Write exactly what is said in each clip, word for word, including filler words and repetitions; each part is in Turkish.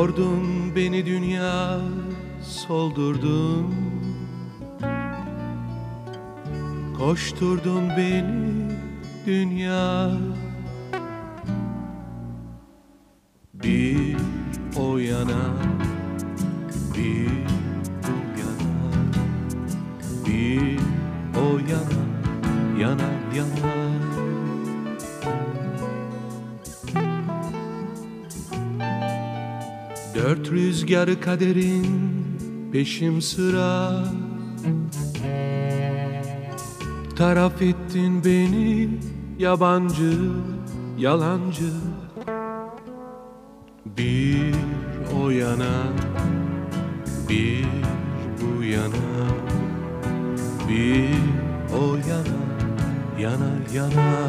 Yordun beni dünya, soldurdun. Koşturdun beni dünya. Bir o yana, bir bu yana, bir o yana, yana yana. Dört rüzgarı kaderin peşim sıra. Taraf ettin beni yabancı, yalancı. Bir o yana, bir bu yana, bir o yana, yana yana.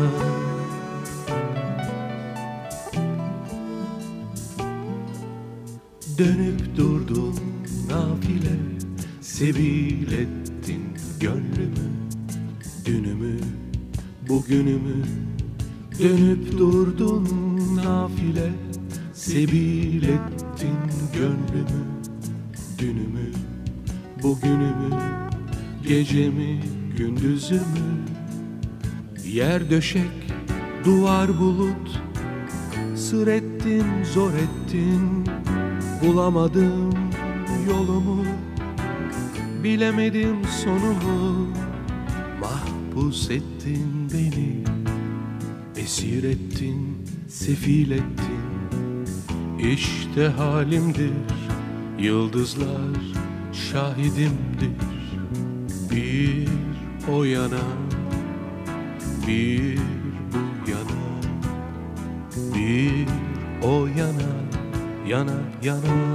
Dönüp durdun nafile, sebil ettin gönlümü, dünümü, bugünümü. Dönüp durdun nafile, sebil ettin gönlümü, dünümü, bugünümü, gecemi, gündüzümü. Yer döşek, duvar bulut, sır ettin, zor ettin. Bulamadım yolumu, bilemedim sonumu. Mahpus ettin beni, esir ettin, sefil ettin. İşte halimdir, yıldızlar şahidimdir. Bir o yana, bir bu yana, bir o yana, yana yana.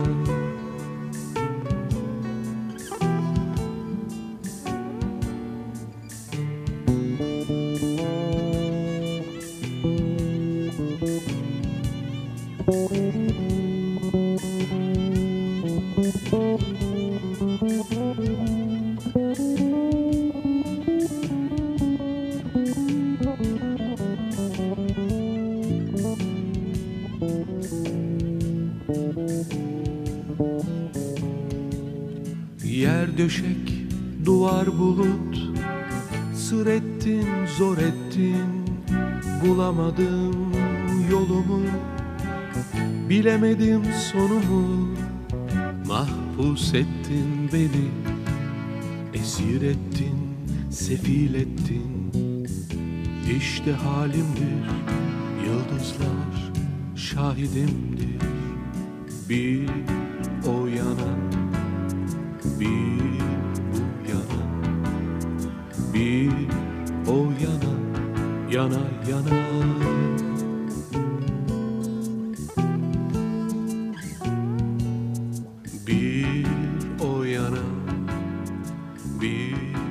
Yer döşek, duvar bulut, sır ettin, zor ettin. Bulamadım yolumu, bilemedim sonumu. Mahpus ettin beni, esir ettin, sefil ettin. İşte halimdir, yıldızlar şahidimdir. Bir o yana, bir bu yana, bir o yana, yana yana. Bir o yana, bir